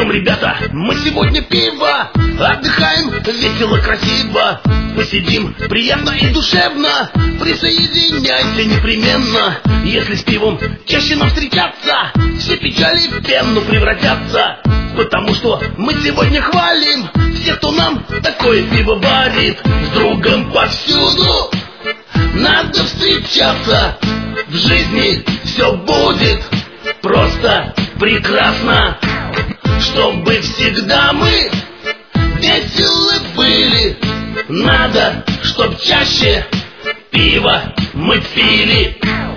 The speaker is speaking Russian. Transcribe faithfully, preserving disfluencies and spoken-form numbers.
Пьем, ребята, мы сегодня пиво, отдыхаем весело, красиво. Посидим приятно и душевно, присоединяйся непременно. Если с пивом чаще нам встречаться, все печали в пену превратятся. Потому что мы сегодня хвалим всех, кто нам такое пиво варит. С другом повсюду надо встречаться, в жизни все будет просто прекрасно. Чтобы всегда мы веселы были, надо, чтоб чаще пиво мы пили.